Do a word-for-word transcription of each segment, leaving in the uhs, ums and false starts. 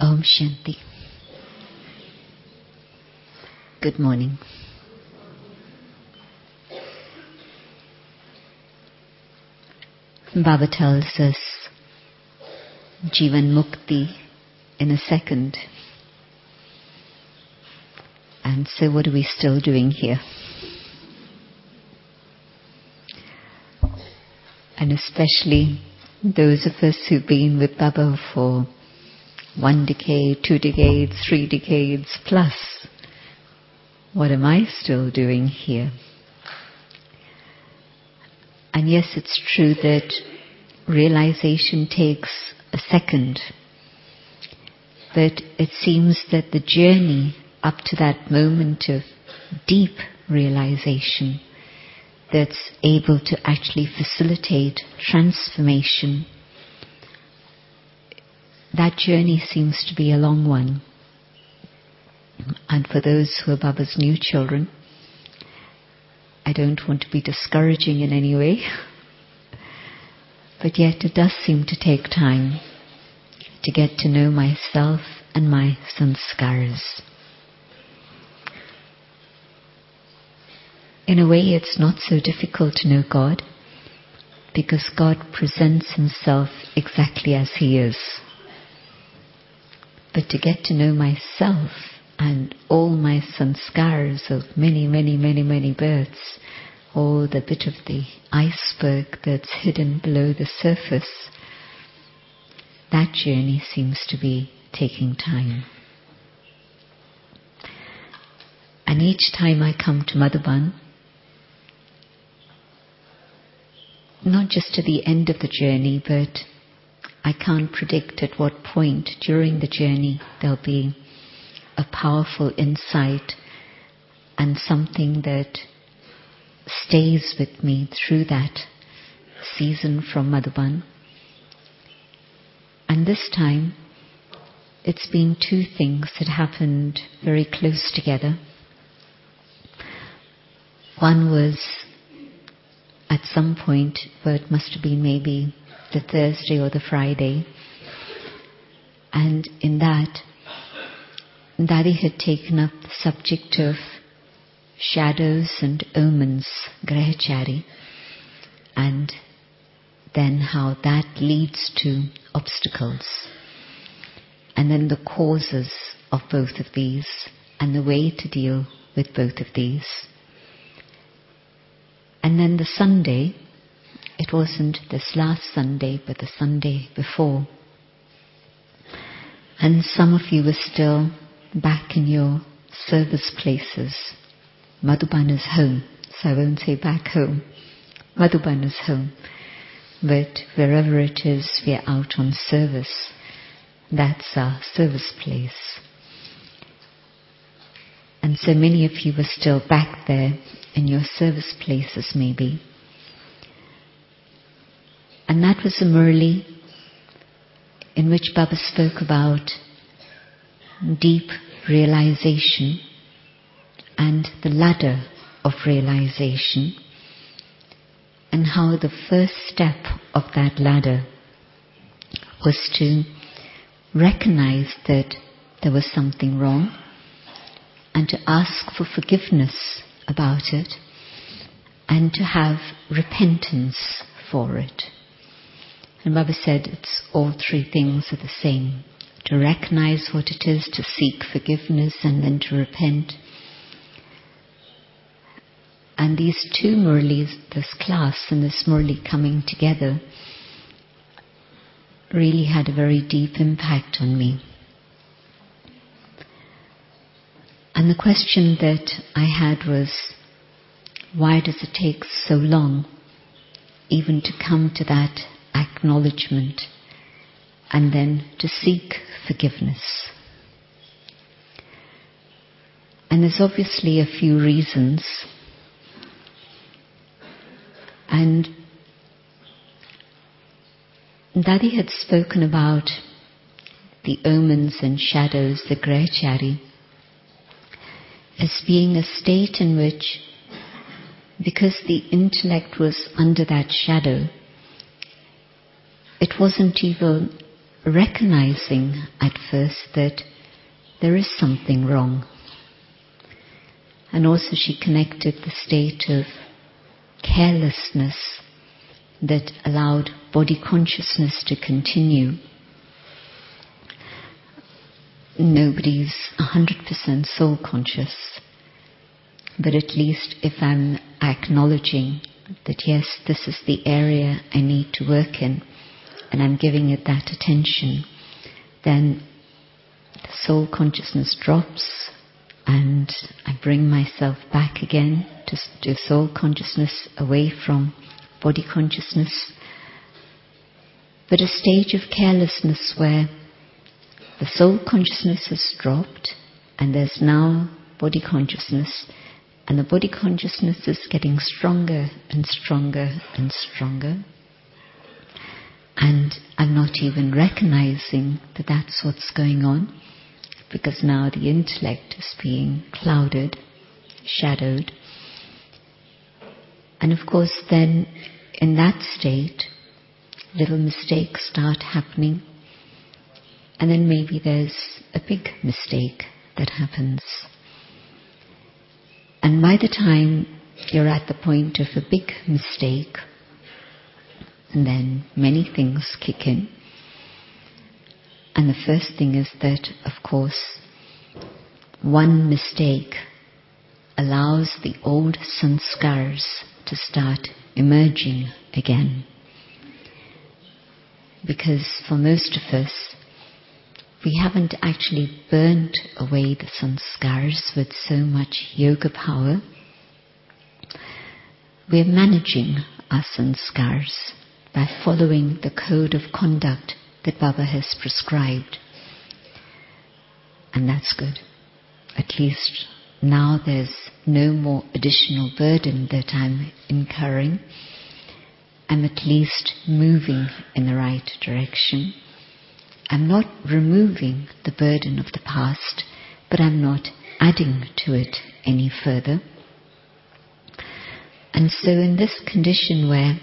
Om Shanti. Good morning. Baba tells us Jivan Mukti in a second. And so what are we still doing here? And especially those of us who've been with Baba for one decade, two decades, three decades plus. What am I still doing here? And yes, it's true that realization takes a second. But it seems that the journey up to that moment of deep realization that's able to actually facilitate transformation, that journey seems to be a long one. And for those who are Baba's new children, I don't want to be discouraging in any way, but yet it does seem to take time to get to know myself and my sanskaras. In a way, it's not so difficult to know God, because God presents Himself exactly as He is. But to get to know myself and all my sanskaras of many, many, many, many births, or the bit of the iceberg that's hidden below the surface, that journey seems to be taking time. And each time I come to Madhuban, not just to the end of the journey, but I can't predict at what point during the journey there'll be a powerful insight and something that stays with me through that season from Madhuban. And this time, it's been two things that happened very close together. One was at some point, but it must have been maybe the Thursday or the Friday, and in that, Daddy had taken up the subject of shadows and omens, grahachari, and then how that leads to obstacles, and then the causes of both of these, and the way to deal with both of these. And then the Sunday, it wasn't this last Sunday, but the Sunday before. And some of you were still back in your service places. Madhuban is home, so I won't say back home. Madhuban is home. But wherever it is, we are out on service. That's our service place. And so many of you were still back there in your service places maybe. And that was a Murli in which Baba spoke about deep realization and the ladder of realization, and how the first step of that ladder was to recognize that there was something wrong and to ask for forgiveness about it and to have repentance for it. And Baba said it's all three things are the same. To recognize what it is, to seek forgiveness, and then to repent. And these two Murlis, this class and this Murli coming together, really had a very deep impact on me. And the question that I had was, why does it take so long even to come to that acknowledgement and then to seek forgiveness? And there's obviously a few reasons. And Daddy had spoken about the omens and shadows, the grahachari, as being a state in which, because the intellect was under that shadow, it wasn't even recognizing at first that there is something wrong. And also she connected the state of carelessness that allowed body consciousness to continue. Nobody's one hundred percent soul conscious, but at least if I'm acknowledging that yes, this is the area I need to work in, and I'm giving it that attention, then the soul consciousness drops and I bring myself back again to, to soul consciousness, away from body consciousness. But a stage of carelessness where the soul consciousness has dropped and there's now body consciousness, and the body consciousness is getting stronger and stronger and stronger. And I'm not even recognizing that that's what's going on, because now the intellect is being clouded, shadowed. And of course then, in that state, little mistakes start happening. And then maybe there's a big mistake that happens. And by the time you're at the point of a big mistake, and then many things kick in. And the first thing is that, of course, one mistake allows the old sanskars to start emerging again. Because for most of us, we haven't actually burnt away the sanskars with so much yoga power. We're managing our sanskars by following the code of conduct that Baba has prescribed. And that's good. At least now there's no more additional burden that I'm incurring. I'm at least moving in the right direction. I'm not removing the burden of the past, but I'm not adding to it any further. And so in this condition where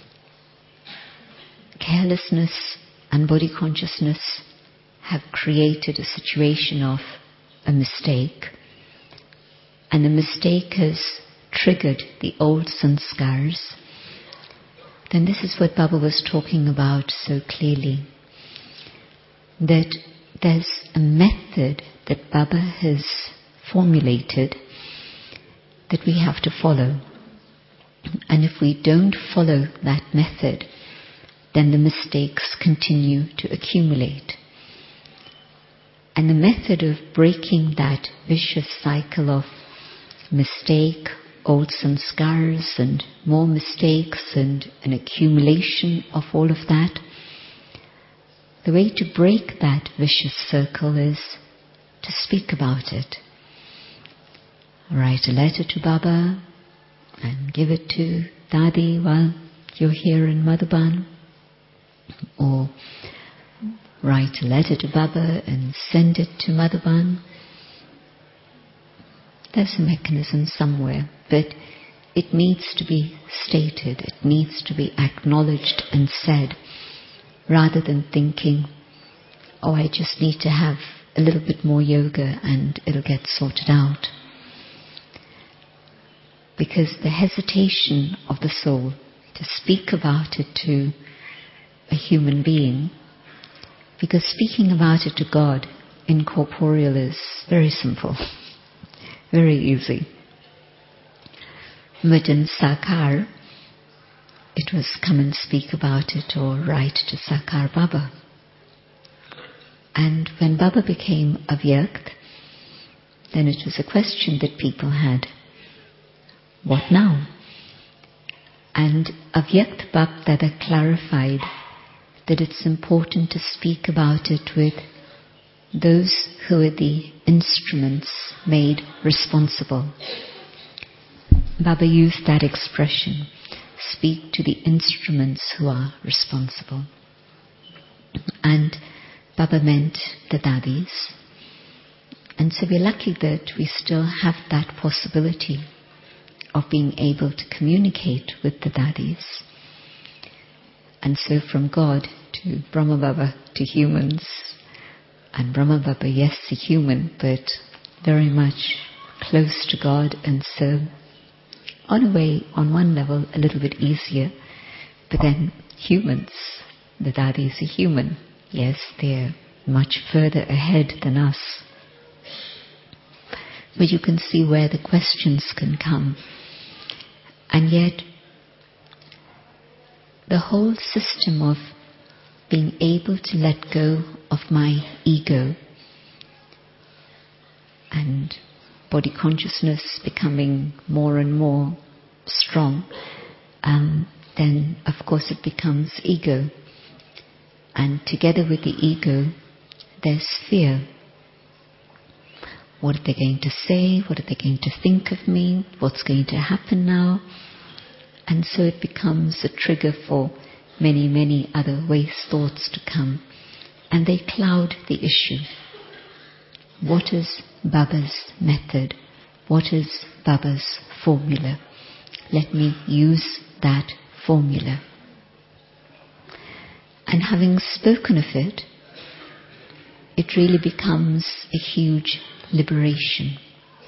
carelessness and body consciousness have created a situation of a mistake, and the mistake has triggered the old sanskars, then this is what Baba was talking about so clearly. That there's a method that Baba has formulated that we have to follow. And if we don't follow that method, then the mistakes continue to accumulate. And the method of breaking that vicious cycle of mistake, old sanskars and more mistakes and an accumulation of all of that, the way to break that vicious circle is to speak about it. Write a letter to Baba and give it to Dadi while you're here in Madhuban. Or write a letter to Baba and send it to Madhuban. There's a mechanism somewhere, but it needs to be stated, it needs to be acknowledged and said, rather than thinking, oh, I just need to have a little bit more yoga and it'll get sorted out. Because the hesitation of the soul to speak about it to a human being, because speaking about it to God incorporeal is very simple, very easy. But in Sakar, it was come and speak about it or write to Sakar Baba. And when Baba became Avyakt, then it was a question that people had. What now? And Avyakt Bapdada clarified that it's important to speak about it with those who are the instruments made responsible. Baba used that expression, speak to the instruments who are responsible. And Baba meant the Dadis. And so we're lucky that we still have that possibility of being able to communicate with the Dadis. And so from God to Brahma Baba, to humans. And Brahma Baba, yes, a human, but very much close to God, and so on a way, on one level, a little bit easier. But then humans, the Dadis are human. Yes, they're much further ahead than us. But you can see where the questions can come. And yet, the whole system of being able to let go of my ego and body consciousness becoming more and more strong, um, then of course it becomes ego. And together with the ego, there's fear. What are they going to say? What are they going to think of me? What's going to happen now? And so it becomes a trigger for many, many other waste thoughts to come. And they cloud the issue. What is Baba's method? What is Baba's formula? Let me use that formula. And having spoken of it, it really becomes a huge liberation.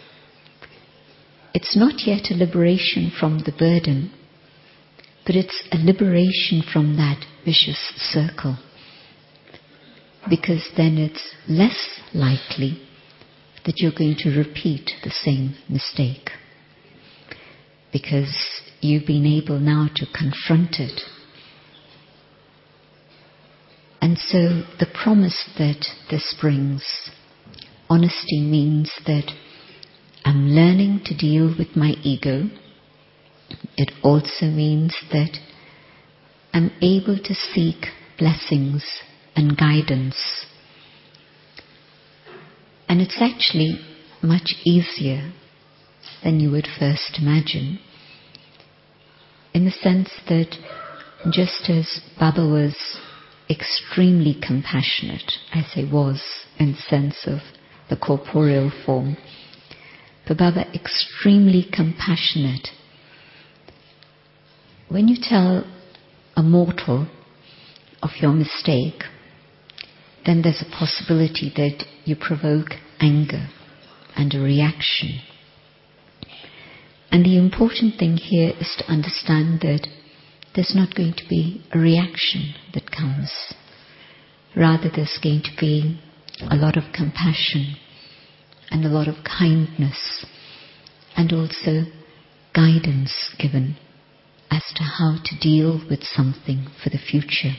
It's not yet a liberation from the burden, but it's a liberation from that vicious circle. Because then it's less likely that you're going to repeat the same mistake. Because you've been able now to confront it. And so the promise that this brings, honesty, means that I'm learning to deal with my ego. It also means that I'm able to seek blessings and guidance. And it's actually much easier than you would first imagine, in the sense that just as Baba was extremely compassionate, I say was in the sense of the corporeal form, but Baba extremely compassionate. When you tell a mortal of your mistake, then there's a possibility that you provoke anger and a reaction. And the important thing here is to understand that there's not going to be a reaction that comes. Rather, there's going to be a lot of compassion and a lot of kindness, and also guidance given as to how to deal with something for the future.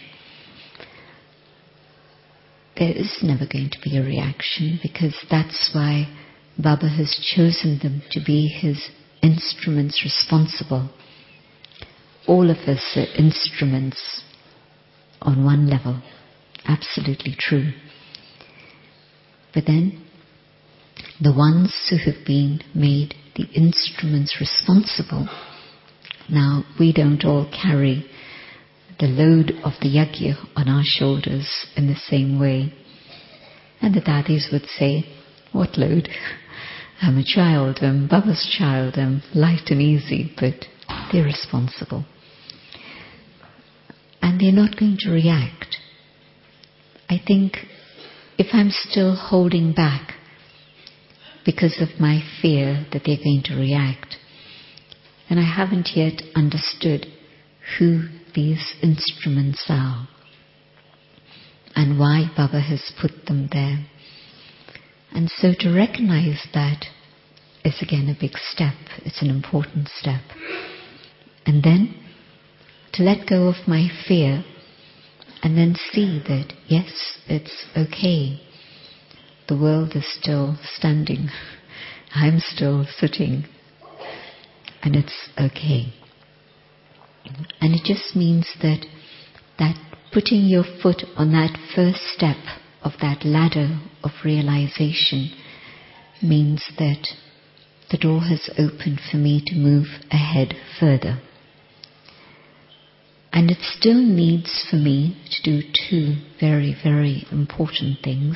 There is never going to be a reaction, because that's why Baba has chosen them to be his instruments responsible. All of us are instruments on one level, absolutely true. But then, the ones who have been made the instruments responsible, now we don't all carry the load of the yajna on our shoulders in the same way. And the Dadis would say, what load? I'm a child, I'm Baba's child, I'm light and easy, but they're responsible. And they're not going to react. I think if I'm still holding back because of my fear that they're going to react, then I haven't yet understood who these instruments are and why Baba has put them there. And so to recognize that is again a big step. It's an important step. And then to let go of my fear and then see that, yes, it's okay. The world is still standing. I'm still sitting. And it's okay. And it just means that that putting your foot on that first step of that ladder of realization means that the door has opened for me to move ahead further. And it still needs for me to do two very, very important things.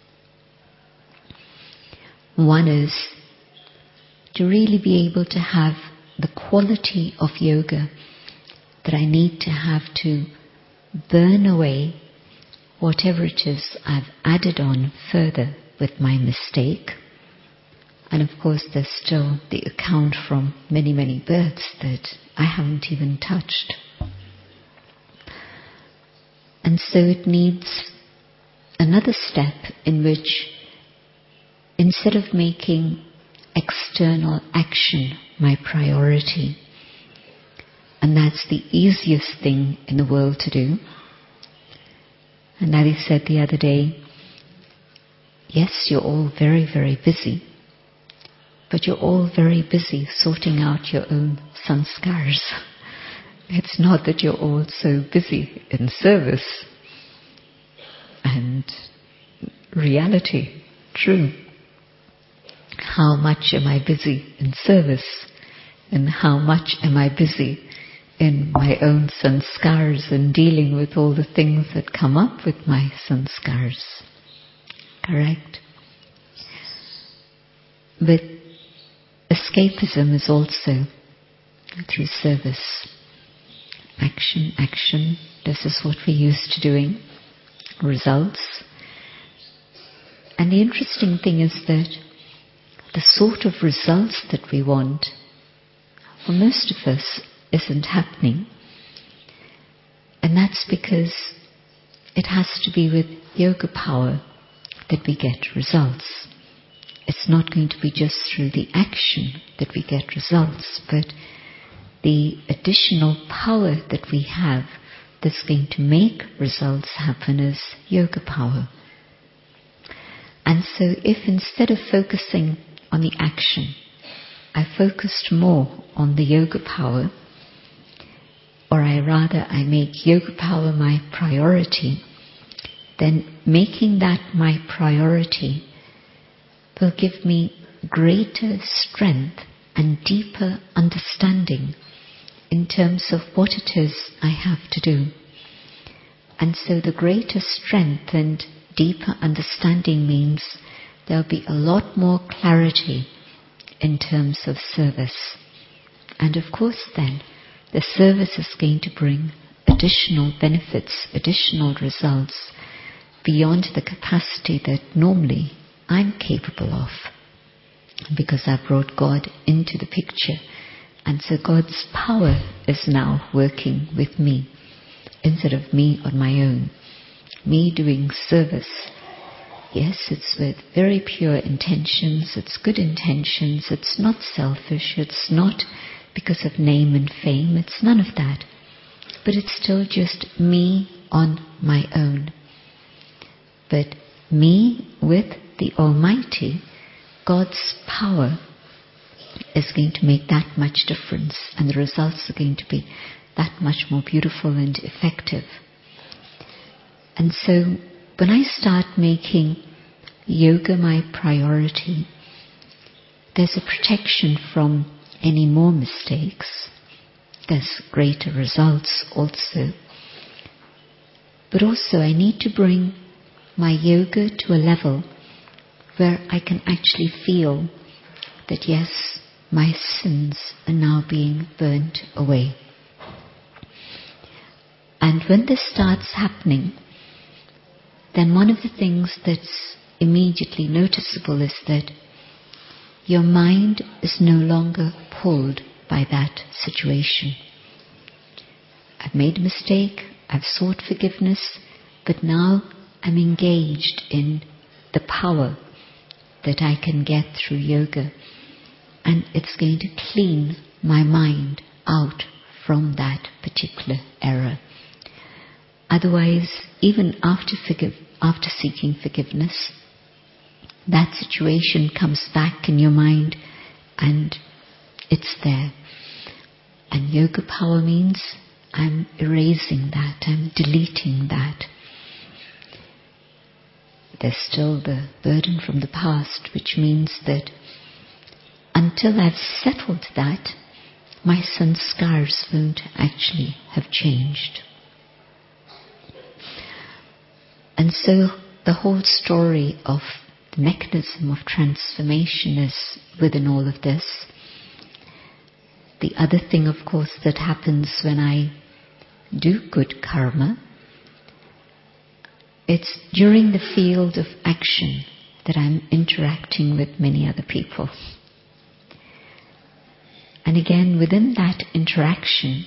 One is to really be able to have the quality of yoga that I need to have to burn away whatever it is I've added on further with my mistake. And of course there's still the account from many, many births that I haven't even touched. And so it needs another step in which, instead of making external action my priority, and that's the easiest thing in the world to do. And Nadi said the other day, yes, you're all very, very busy, but you're all very busy sorting out your own sanskars. It's not that you're all so busy in service and reality, true. How much am I busy in service, and how much am I busy in my own sanskars and dealing with all the things that come up with my sanskars? Correct? But escapism is also through service. Action, action, this is what we're used to doing. Results. And the interesting thing is that the sort of results that we want, for most of us, isn't happening. And that's because it has to be with yoga power that we get results. It's not going to be just through the action that we get results, but the additional power that we have that's going to make results happen is yoga power. And so if instead of focusing on the action, I focused more on the yoga power, or I rather I make yoga power my priority, then making that my priority will give me greater strength and deeper understanding in terms of what it is I have to do. And so the greater strength and deeper understanding means there'll be a lot more clarity in terms of service. And of course then, the service is going to bring additional benefits, additional results beyond the capacity that normally I'm capable of, because I brought God into the picture. And so God's power is now working with me instead of me on my own. Me doing service. Yes, it's with very pure intentions, it's good intentions, it's not selfish, it's not because of name and fame, it's none of that. But it's still just me on my own. But me with the Almighty, God's power is going to make that much difference, and the results are going to be that much more beautiful and effective. And so when I start making yoga my priority, there's a protection from any more mistakes. There's greater results also. But also I need to bring my yoga to a level where I can actually feel that yes, my sins are now being burnt away. And when this starts happening, then one of the things that's immediately noticeable is that your mind is no longer pulled by that situation. I've made a mistake, I've sought forgiveness, but now I'm engaged in the power that I can get through yoga, and it's going to clean my mind out from that particular error. Otherwise, even after forgive, after seeking forgiveness, that situation comes back in your mind and it's there. And yoga power means I'm erasing that, I'm deleting that. There's still the burden from the past, which means that until I've settled that, my sanskars won't actually have changed. And so the whole story of the mechanism of transformation is within all of this. The other thing, of course, that happens when I do good karma it's during the field of action that I'm interacting with many other people. And again, within that interaction,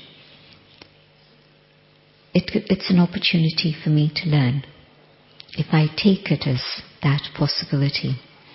it, it's an opportunity for me to learn. If I take it as that possibility,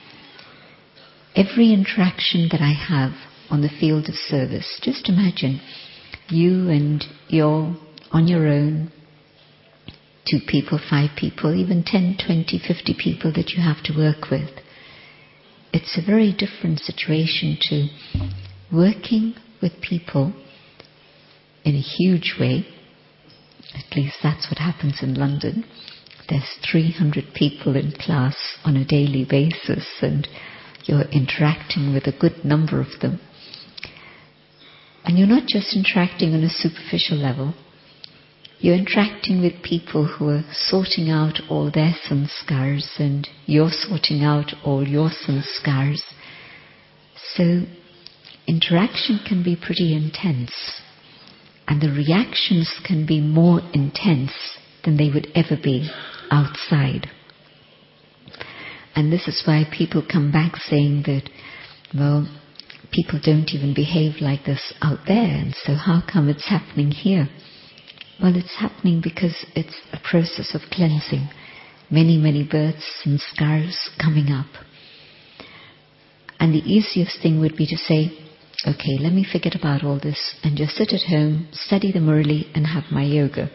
every interaction that I have on the field of service, just imagine you and you're on your own, two people, five people, even ten, twenty, fifty people that you have to work with. It's a very different situation to working with people in a huge way. At least that's what happens in London. There's three hundred people in class on a daily basis, and you're interacting with a good number of them. And you're not just interacting on a superficial level. You're interacting with people who are sorting out all their sanskars, and you're sorting out all your sanskars. So interaction can be pretty intense, and the reactions can be more intense than they would ever be outside. And this is why people come back saying that, well, people don't even behave like this out there, and so how come it's happening here? Well, it's happening because it's a process of cleansing. Many, many births and scars coming up. And the easiest thing would be to say, okay, let me forget about all this and just sit at home, study the Murli and have my yoga.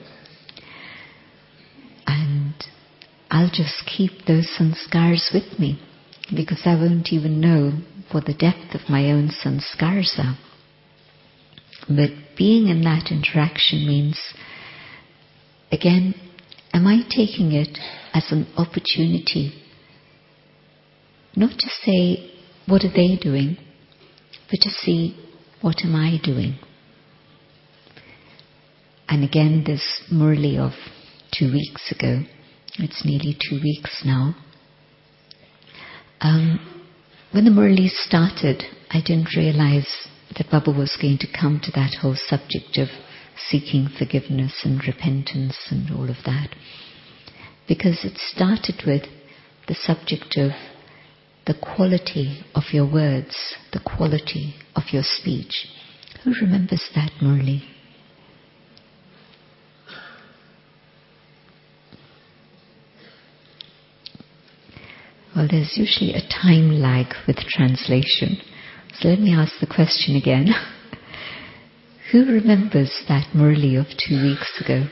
And I'll just keep those sanskars with me because I won't even know what the depth of my own sanskars are. But being in that interaction means, again, am I taking it as an opportunity not to say, what are they doing, but to see, what am I doing? And again, this Murli of two weeks ago, it's nearly two weeks now. Um, when the Murli started, I didn't realize that Baba was going to come to that whole subject of seeking forgiveness and repentance and all of that. Because it started with the subject of the quality of your words, the quality of your speech. Who remembers that Murli? Well, there's usually a time lag with translation. So let me ask the question again. Who remembers that Murli of two weeks ago?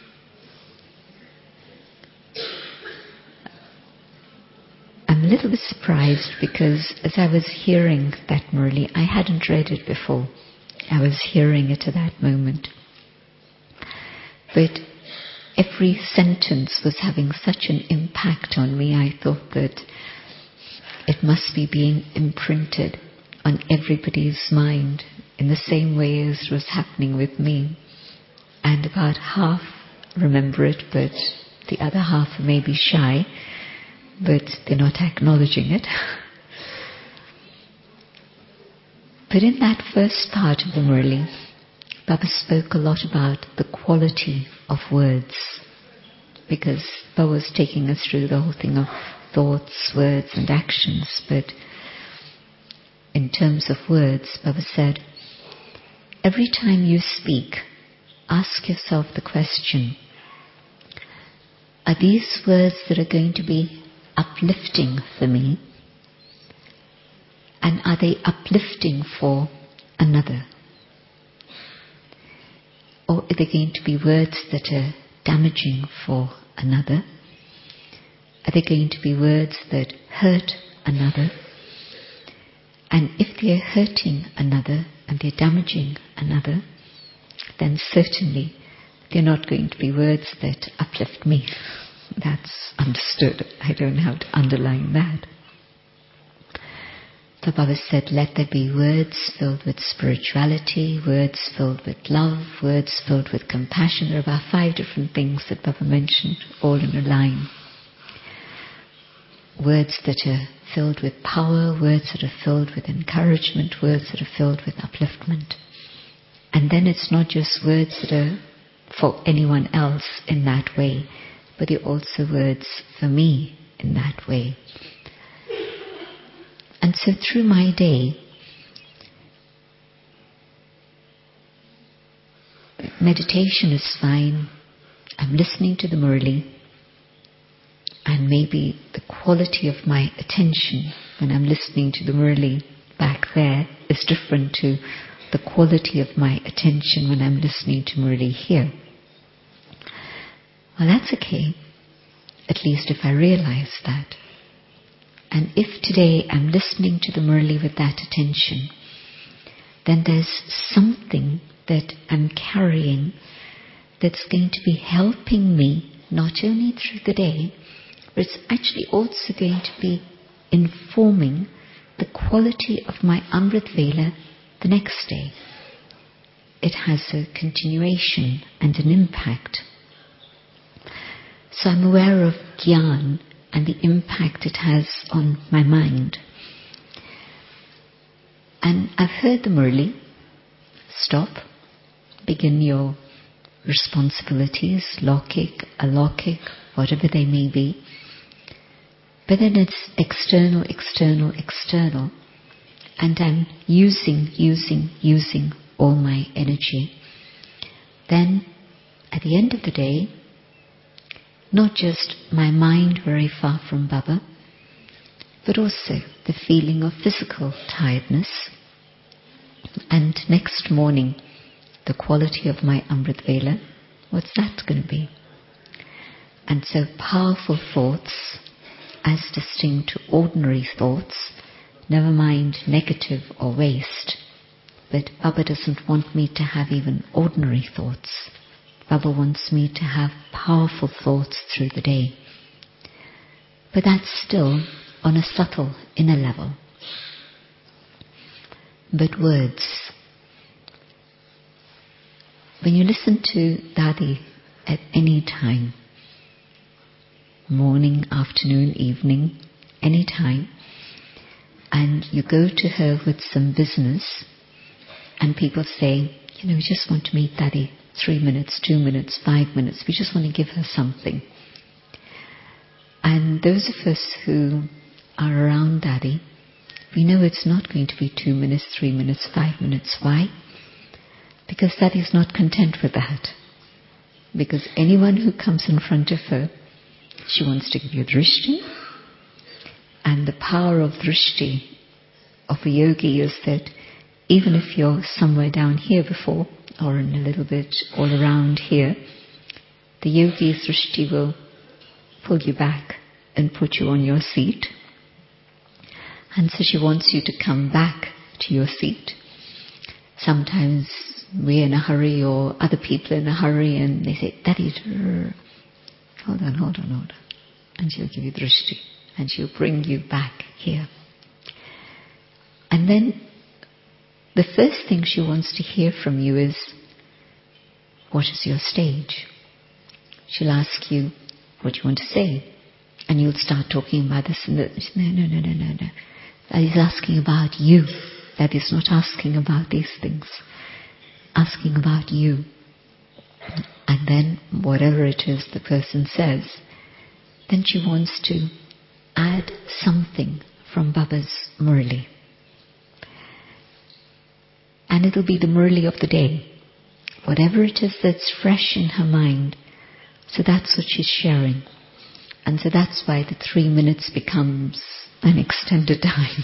I'm a little bit surprised because as I was hearing that Murli, I hadn't read it before. I was hearing it at that moment. But every sentence was having such an impact on me, I thought that it must be being imprinted on everybody's mind in the same way as was happening with me. And about half remember it, but the other half may be shy, but they're not acknowledging it. But in that first part of the Murli, Baba spoke a lot about the quality of words, because Baba was taking us through the whole thing of thoughts, words and actions. But in terms of words, Baba said, every time you speak, ask yourself the question, are these words that are going to be uplifting for me? And are they uplifting for another? Or are they going to be words that are damaging for another? Are they going to be words that hurt another? And if they are hurting another and they're damaging another, then certainly they're not going to be words that uplift me. That's understood. I don't have to underline that. So Baba said, let there be words filled with spirituality, words filled with love, words filled with compassion. There are about five different things that Baba mentioned, all in a line. Words that are filled with power, words that are filled with encouragement, words that are filled with upliftment. And then it's not just words that are for anyone else in that way, but they're also words for me in that way. And so through my day, meditation is fine. I'm listening to the Murli, and maybe the quality of my attention when I'm listening to the Murli back there is different to the quality of my attention when I'm listening to Murli here. Well, that's okay, at least if I realize that. And if today I'm listening to the Murli with that attention, then there's something that I'm carrying that's going to be helping me not only through the day, but it's actually also going to be informing the quality of my Amrit Vela the next day. It has a continuation and an impact. So I'm aware of Gyan and the impact it has on my mind. And I've heard the Murli. Stop. Begin your responsibilities, lokik, alokik, whatever they may be. But then it's external, external, external. And I'm using, using, using all my energy. Then, at the end of the day, not just my mind very far from Baba, but also the feeling of physical tiredness. And next morning, the quality of my Amrit Vela, what's that going to be? And so powerful thoughts, as distinct to ordinary thoughts, never mind negative or waste. But Baba doesn't want me to have even ordinary thoughts. Baba wants me to have powerful thoughts through the day. But that's still on a subtle inner level. But words. When you listen to Dadi at any time, morning, afternoon, evening, any time, and you go to her with some business, and people say, you know, we just want to meet Dadi, three minutes, two minutes, five minutes, we just want to give her something. And those of us who are around Dadi, we know it's not going to be two minutes, three minutes, five minutes. Why? Because Dadi is not content with that. Because anyone who comes in front of her, she wants to give you drishti. And the power of drishti of a yogi is that even if you're somewhere down here before, or in a little bit all around here, the yogi's drishti will pull you back and put you on your seat. And so she wants you to come back to your seat. Sometimes we're in a hurry, or other people are in a hurry, and they say, Dadi, hold on, hold on, hold on. And she'll give you drishti, and she'll bring you back here. And then the first thing she wants to hear from you is, what is your stage? She'll ask you, what do you want to say? And you'll start talking about this and that. No, no, no, no, no, no. That is asking about you. That is not asking about these things. Asking about you. And then whatever it is the person says, then she wants to add something from Baba's Murli. And it'll be the Murli of the day. Whatever it is that's fresh in her mind. So that's what she's sharing. And so that's why the three minutes becomes an extended time.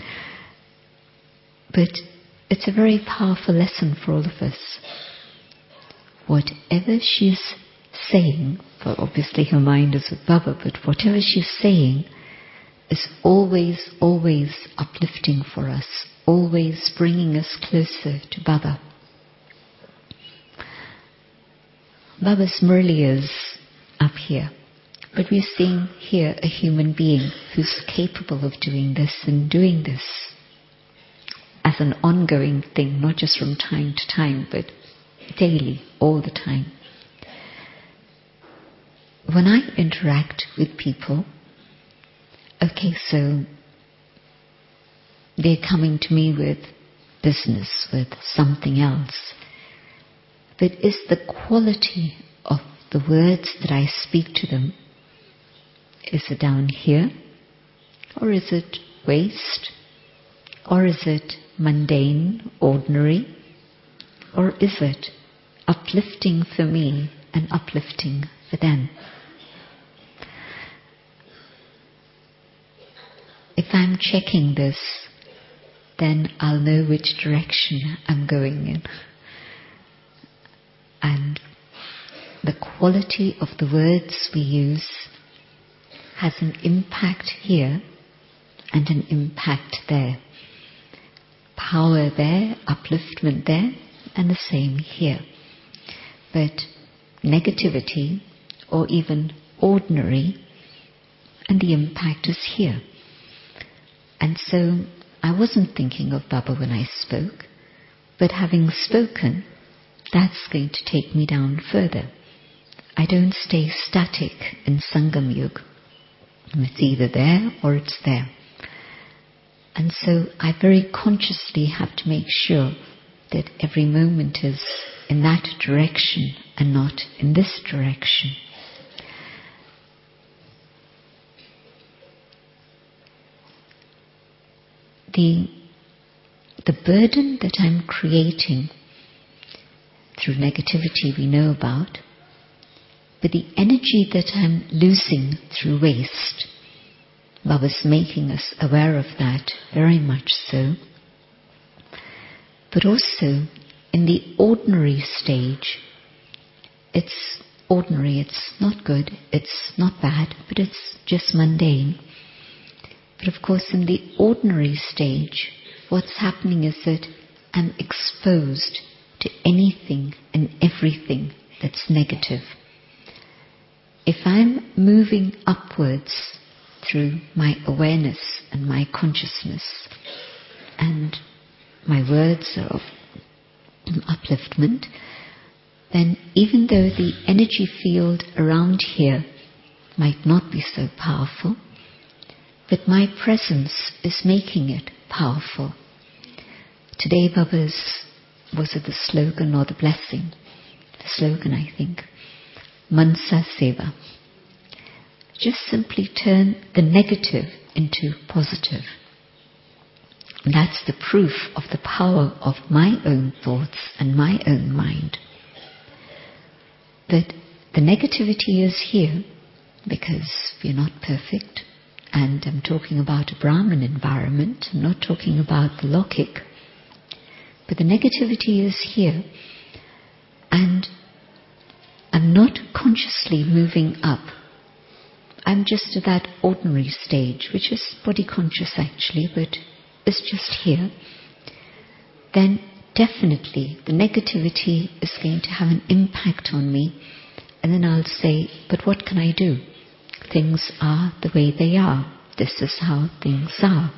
But it's a very powerful lesson for all of us. Whatever she's saying, well, obviously her mind is with Baba, but whatever she's saying is always, always uplifting for us, always bringing us closer to Baba. Baba's Murli is up here, but we're seeing here a human being who's capable of doing this and doing this as an ongoing thing, not just from time to time, but daily, all the time. When I interact with people, okay, so they're coming to me with business, with something else. But is the quality of the words that I speak to them, is it down here? Or is it waste? Or is it mundane, ordinary? Or is it uplifting for me and uplifting for them? If I'm checking this, then I'll know which direction I'm going in. And the quality of the words we use has an impact here and an impact there. Power there, upliftment there, and the same here. But negativity, or even ordinary, and the impact is here. And so I wasn't thinking of Baba when I spoke, but having spoken, that's going to take me down further. I don't stay static in Sangam Yuga. It's either there or it's there. And so I very consciously have to make sure that every moment is in that direction and not in this direction. The, the burden that I'm creating through negativity we know about, but the energy that I'm losing through waste, Baba's making us aware of that very much so. But also in the ordinary stage, it's ordinary, it's not good, it's not bad, but it's just mundane. But of course in the ordinary stage, what's happening is that I'm exposed to anything and everything that's negative. If I'm moving upwards through my awareness and my consciousness, and my words are of upliftment, then even though the energy field around here might not be so powerful, but my presence is making it powerful. Today Baba's, was it the slogan or the blessing? The slogan, I think. Mansa Seva. Just simply turn the negative into positive. And that's the proof of the power of my own thoughts and my own mind. That the negativity is here because we're not perfect. And I'm talking about a Brahman environment. I'm not talking about the Lokik. But the negativity is here. And I'm not consciously moving up. I'm just at that ordinary stage, which is body conscious actually, but it's just here. Then definitely the negativity is going to have an impact on me. And then I'll say, but what can I do? Things are the way they are. This is how things are.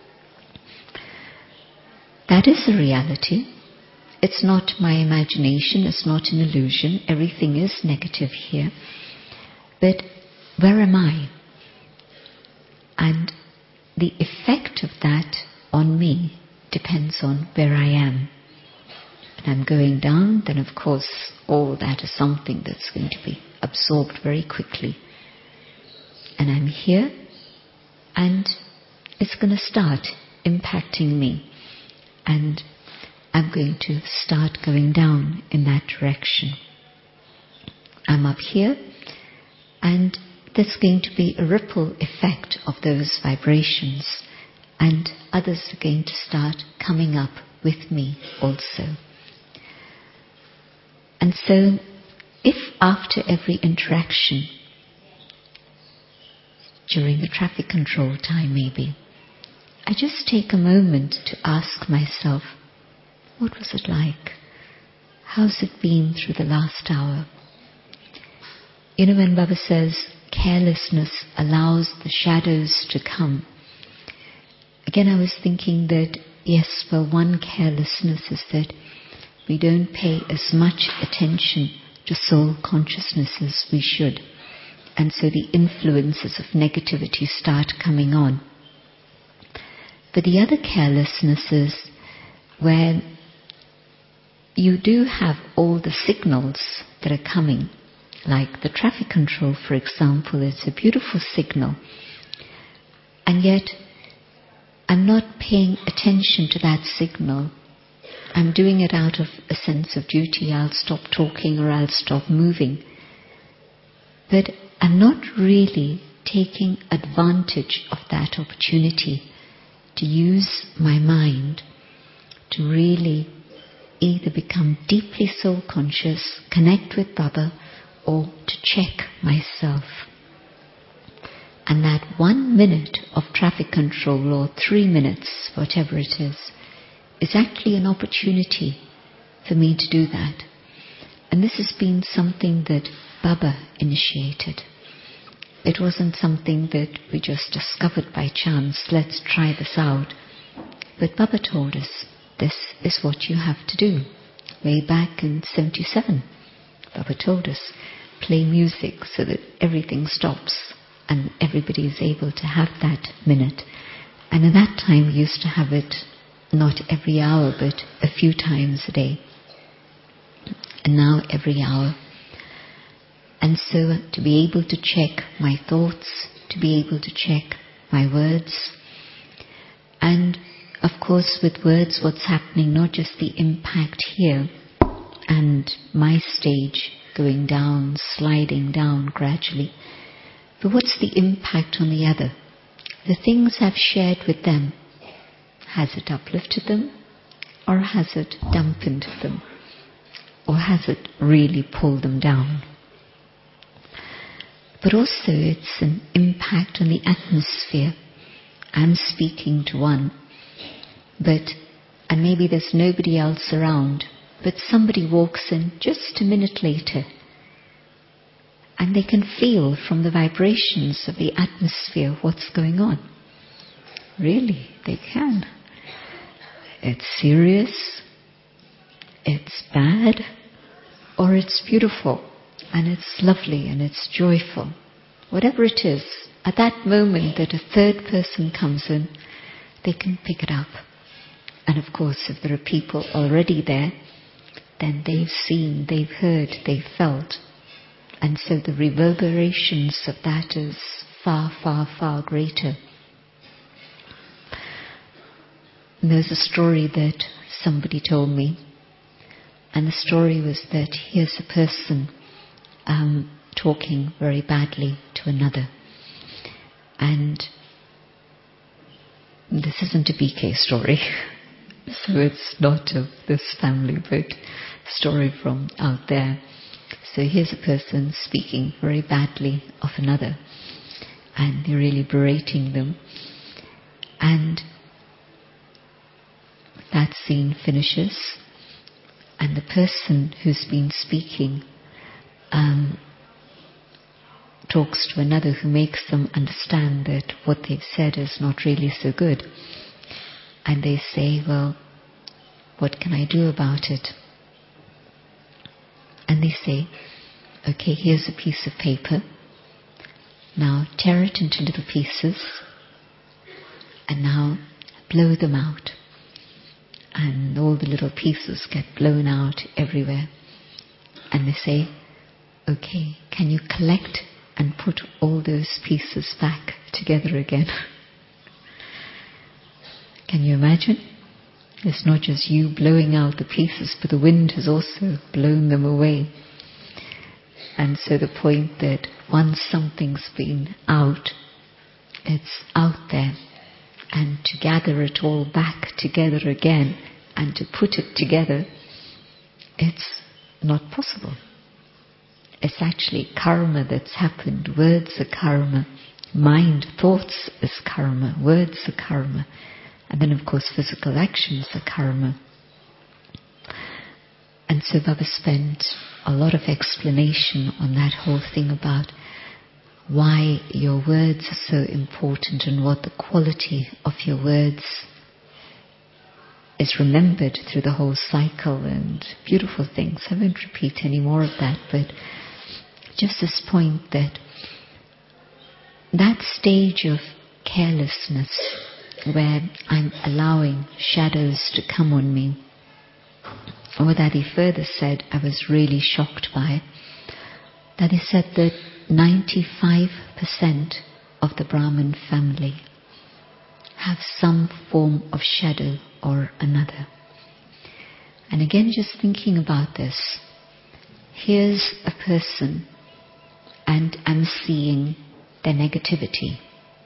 That is a reality. It's not my imagination, it's not an illusion. Everything is negative here. But where am I? And the effect of that on me depends on where I am. When I'm going down, then of course all that is something that's going to be absorbed very quickly. And I'm here, and it's going to start impacting me. And I'm going to start going down in that direction. I'm up here, and there's going to be a ripple effect of those vibrations, and others are going to start coming up with me also. And so, if after every interaction, during the traffic control time maybe, I just take a moment to ask myself, what was it like? How's it been through the last hour? You know, when Baba says carelessness allows the shadows to come, again I was thinking that, yes, well, one carelessness is that we don't pay as much attention to soul consciousness as we should. And so the influences of negativity start coming on. But the other carelessness is where you do have all the signals that are coming, Like the traffic control, for example, it's a beautiful signal. And yet, I'm not paying attention to that signal. I'm doing it out of a sense of duty. I'll stop talking or I'll stop moving. But I'm not really taking advantage of that opportunity to use my mind to really either become deeply soul conscious, connect with Baba, or to check myself. And that one minute of traffic control, or three minutes, whatever it is, is actually an opportunity for me to do that. And this has been something that Baba initiated. It wasn't something that we just discovered by chance, let's try this out. But Baba told us, this is what you have to do. Way back in seventy-seven, Baba told us, play music so that everything stops and everybody is able to have that minute. And at that time we used to have it not every hour but a few times a day. And now every hour. And so to be able to check my thoughts, to be able to check my words, and of course with words what's happening, not just the impact here and my stage going down, sliding down gradually, but what's the impact on the other? The things I've shared with them, has it uplifted them or has it dampened them? Or has it really pulled them down? But also it's an impact on the atmosphere. I'm speaking to one, but, and maybe there's nobody else around, but somebody walks in just a minute later, and they can feel from the vibrations of the atmosphere what's going on. Really, they can. It's serious, it's bad, or it's beautiful, and it's lovely, and it's joyful. Whatever it is, at that moment that a third person comes in, they can pick it up. And of course, if there are people already there, then they've seen, they've heard, they've felt. And so the reverberations of that is far, far, far greater. And there's a story that somebody told me, and the story was that here's a person um, talking very badly to another. And this isn't a B K story, so it's not of this family, but a story from out there. So here's a person speaking very badly of another, and they're really berating them. And that scene finishes, and the person who's been speaking um, talks to another who makes them understand that what they've said is not really so good. And they say, well, what can I do about it? And they say, okay, here's a piece of paper. Now tear it into little pieces and now blow them out. And all the little pieces get blown out everywhere. And they say, okay, can you collect and put all those pieces back together again? Can you imagine? It's not just you blowing out the pieces, but the wind has also blown them away. And so the point that once something's been out, it's out there. And to gather it all back together again and to put it together, it's not possible. It's actually karma that's happened. Words are karma. Mind, thoughts is karma. Words are karma. And then of course physical actions are karma. And so Baba spent a lot of explanation on that whole thing about why your words are so important and what the quality of your words is remembered through the whole cycle, and beautiful things. I won't repeat any more of that, but just this point that that stage of carelessness where I'm allowing shadows to come on me, or that he further said I was really shocked by, that is said that ninety-five percent of the Brahmin family have some form of shadow or another. And again, just thinking about this, here's a person and I'm seeing their negativity.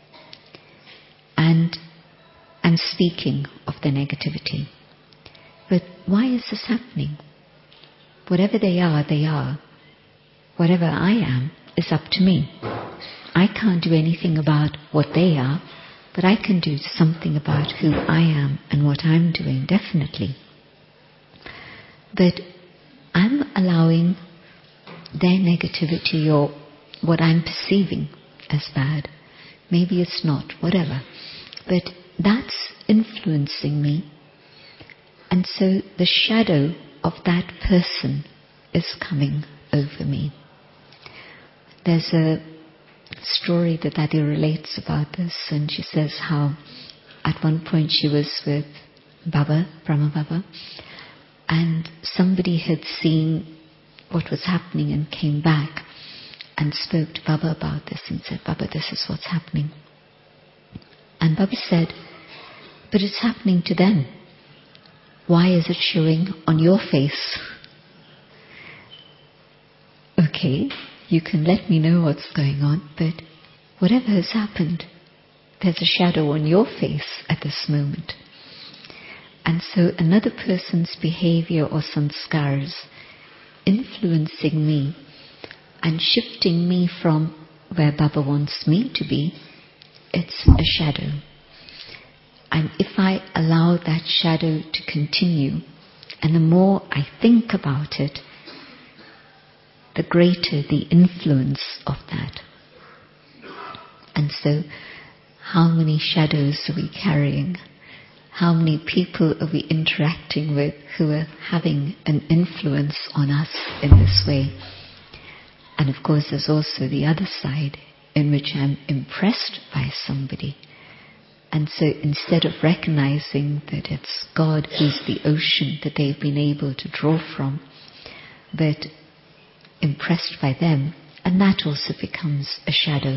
And I'm speaking of their negativity. But why is this happening? Whatever they are, they are. Whatever I am is up to me. I can't do anything about what they are, but I can do something about who I am and what I'm doing, definitely. But I'm allowing their negativity or what I'm perceiving as bad. Maybe it's not, whatever. But that's influencing me. And so the shadow of that person is coming over me. There's a story that Adi relates about this, and she says how at one point she was with Baba, Brahma Baba, and somebody had seen what was happening and came back and spoke to Baba about this and said, Baba, this is what's happening. And Baba said, but it's happening to them. Why is it showing on your face? Okay, you can let me know what's going on, but whatever has happened, there's a shadow on your face at this moment. And so another person's behavior or sanskars influencing me and shifting me from where Baba wants me to be, it's a shadow. And if I allow that shadow to continue, and the more I think about it, the greater the influence of that. And so, how many shadows are we carrying? How many people are we interacting with who are having an influence on us in this way? And of course, there's also the other side, in which I'm impressed by somebody. And so instead of recognizing that it's God who's the ocean that they've been able to draw from, but impressed by them, and that also becomes a shadow.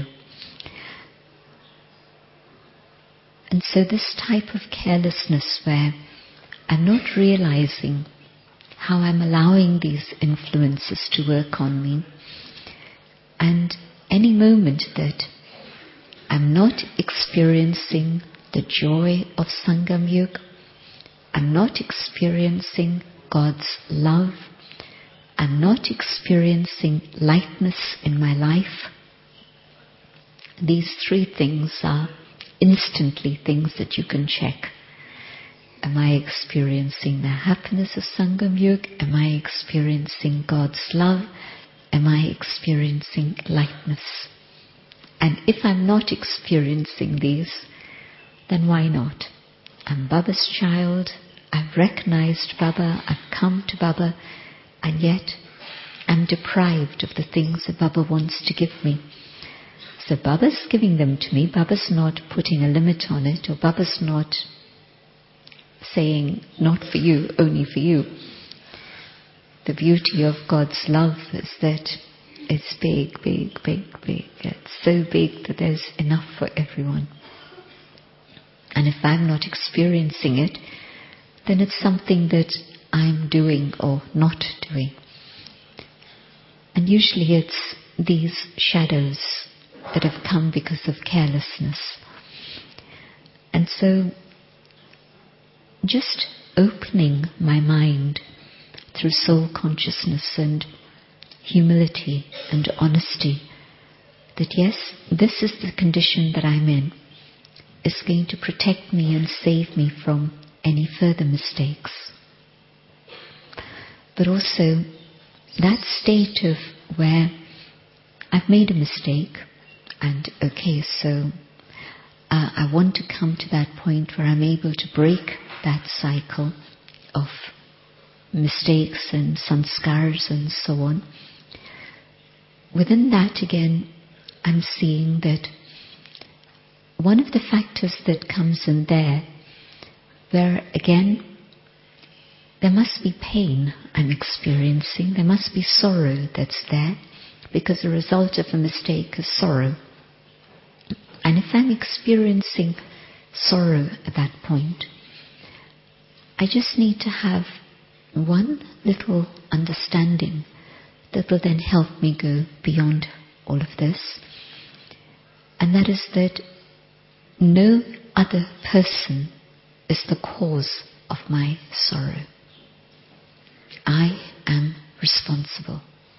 And so this type of carelessness where I'm not realizing how I'm allowing these influences to work on me, and any moment that I'm not experiencing the joy of Sangam Yuga, I'm not experiencing God's love, I'm not experiencing lightness in my life. These three things are instantly things that you can check. Am I experiencing the happiness of Sangam Yuga? Am I experiencing God's love? Am I experiencing lightness? And if I'm not experiencing these, then why not? I'm Baba's child, I've recognized Baba, I've come to Baba, and yet I'm deprived of the things that Baba wants to give me. So Baba's giving them to me, Baba's not putting a limit on it, or Baba's not saying, not for you, only for you. The beauty of God's love is that it's big, big, big, big. It's so big that there's enough for everyone. And if I'm not experiencing it, then it's something that I'm doing or not doing. And usually it's these shadows that have come because of carelessness. And so just opening my mind through soul consciousness and humility and honesty, that yes, this is the condition that I'm in, is going to protect me and save me from any further mistakes. But also that state of where I've made a mistake, and okay, so uh, I want to come to that point where I'm able to break that cycle of mistakes and sanskars and so on. Within that again, I'm seeing that one of the factors that comes in there, where again, there must be pain I'm experiencing, there must be sorrow that's there, because the result of a mistake is sorrow. And if I'm experiencing sorrow at that point, I just need to have one little understanding that will then help me go beyond all of this. And that is that no other person is the cause of my sorrow. I am responsible.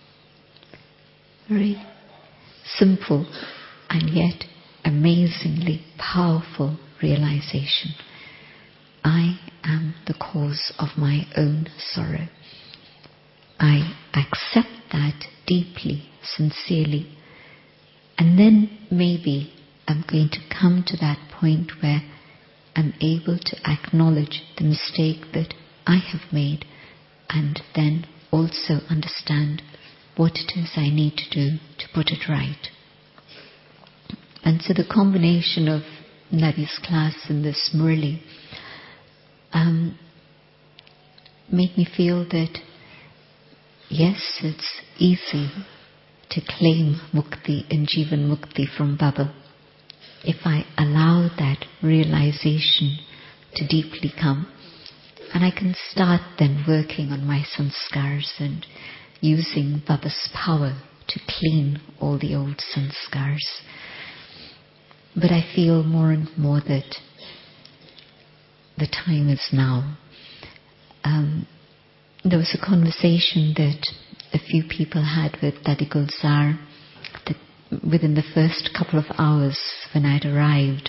Very simple and yet amazingly powerful realization. I am the cause of my own sorrow. I accept that deeply, sincerely, and then maybe I'm going to come to that point where I'm able to acknowledge the mistake that I have made, and then also understand what it is I need to do to put it right. And so the combination of Nadi's class and this Murli um, made me feel that yes, it's easy to claim mukti and jivan mukti from Baba if I allow that realization to deeply come. And I can start then working on my sanskars and using Baba's power to clean all the old sanskars. But I feel more and more that the time is now. Um, there was a conversation that a few people had with Dadi Gulzar that within the first couple of hours when I'd arrived.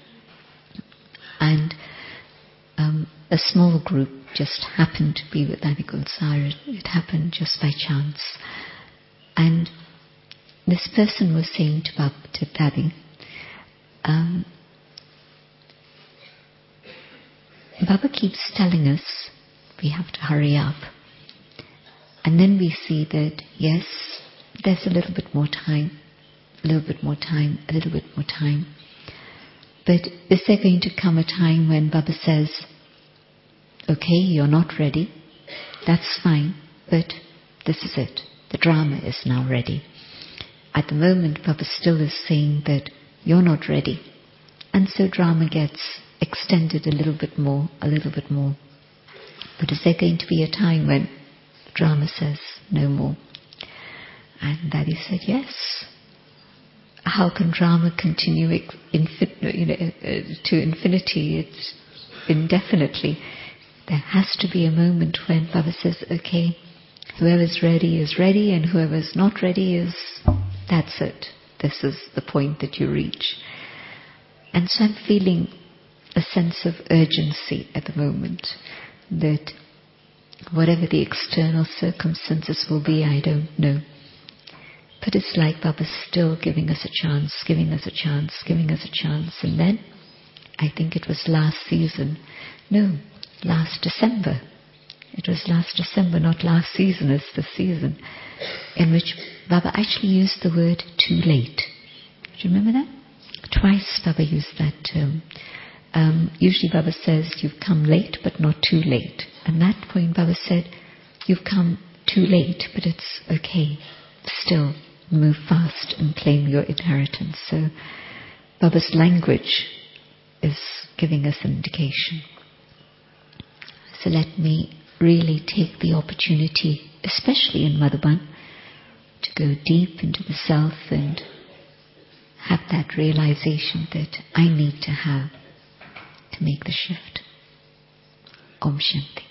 And um, a small group just happened to be with Dadi Gulzar. It, it happened just by chance. And this person was saying to, Bab, to Dadi, um, Baba keeps telling us we have to hurry up. And then we see that, yes, there's a little bit more time, a little bit more time, a little bit more time. But is there going to come a time when Baba says, okay, you're not ready, that's fine, but this is it. The drama is now ready. At the moment, Baba still is saying that you're not ready. And so drama gets extended a little bit more, a little bit more. But is there going to be a time when drama says no more? And Daddy said, yes. How can drama continue infin- you know, uh, to infinity? It's indefinitely. There has to be a moment when Baba says, okay, whoever's ready is ready, and whoever's not ready is, that's it. This is the point that you reach. And so I'm feeling a sense of urgency at the moment, that whatever the external circumstances will be, I don't know. But it's like Baba's still giving us a chance, giving us a chance, giving us a chance. And then, I think it was last season, no, last December. It was last December, not last season, it's the season, in which Baba actually used the word too late. Do you remember that? Twice Baba used that term. Um, usually Baba says, you've come late, but not too late. And that point Baba said, you've come too late, but it's okay. Still, move fast and claim your inheritance. So Baba's language is giving us an indication. So let me really take the opportunity, especially in Madhuban, to go deep into the self and have that realization that I need to have to make the shift. Om Shanti.